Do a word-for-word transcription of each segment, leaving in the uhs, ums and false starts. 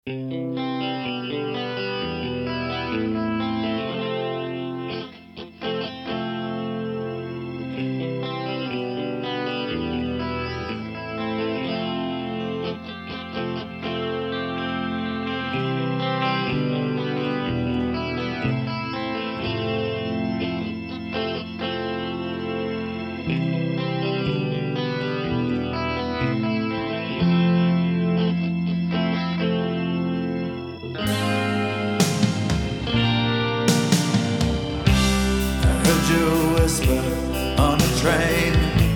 You whisper on a train.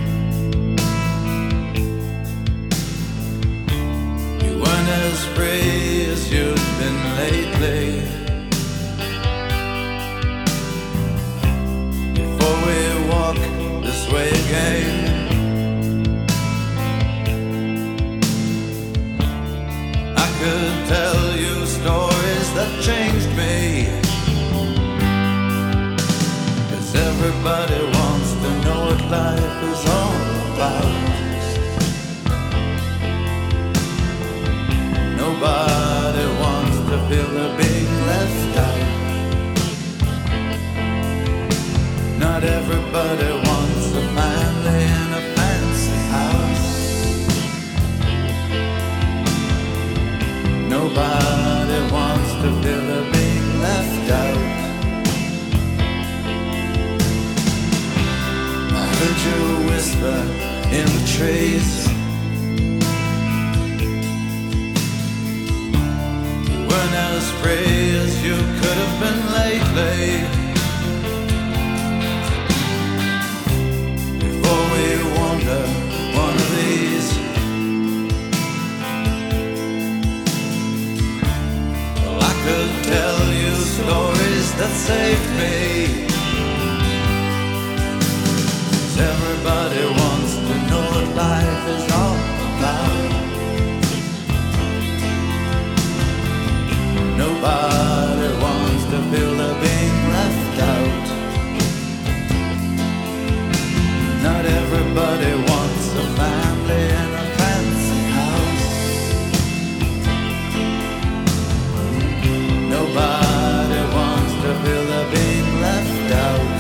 You weren't as free as you've been lately. Before we walk this way again, I could tell you stories that changed me. Everybody wants to know what life is all about. Nobody wants to feel they're being left out. Not everybody wants a family in a fancy house. Nobody wants to feel they're being left out. Heard you whisper in the trees. You weren't as free as you could have been lately. Before we wander one of these, well, I could tell you stories that saved me. Everybody wants to know what life is all about. Nobody wants to feel they're being left out. Not everybody wants a family in a fancy house. Nobody wants to feel they're being left out.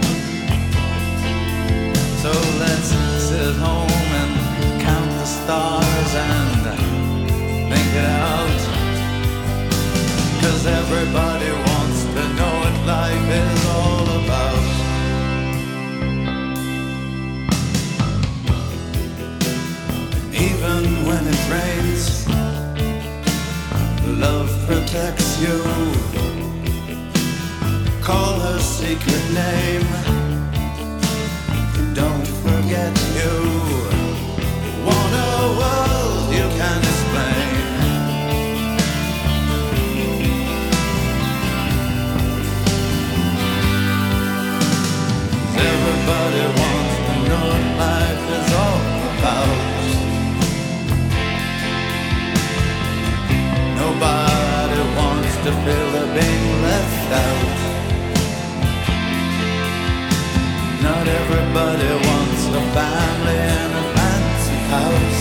So let's sit at home and count the stars and think it out. 'Cause everybody wants to know what life is all about. Even when it rains, love protects you. Call her secret name. Don't forget you want a world you can explain. Everybody wants to know what life is all about. Nobody wants to feel they're being left out. Not everybody wants a family in a fancy house.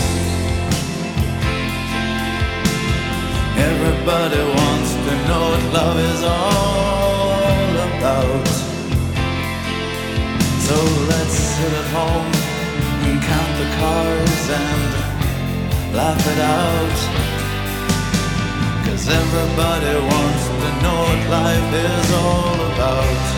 Everybody wants to know what love is all about. So let's sit at home and count the cars and laugh it out. 'Cause everybody wants to know what life is all about.